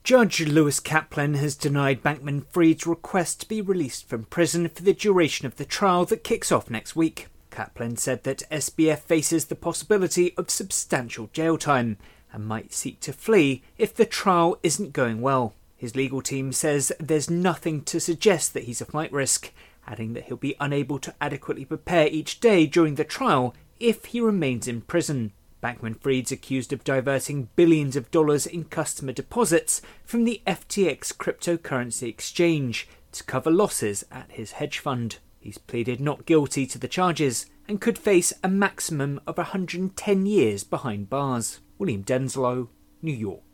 Judge Lewis Kaplan has denied Bankman-Fried's request to be released from prison for the duration of the trial that kicks off next week. Kaplan said that SBF faces the possibility of substantial jail time and might seek to flee if the trial isn't going well. His legal team says there's nothing to suggest that he's a flight risk, adding that he'll be unable to adequately prepare each day during the trial if he remains in prison. Bankman-Fried's accused of diverting billions of dollars in customer deposits from the FTX cryptocurrency exchange to cover losses at his hedge fund. He's pleaded not guilty to the charges and could face a maximum of 110 years behind bars. William Denslow, New York.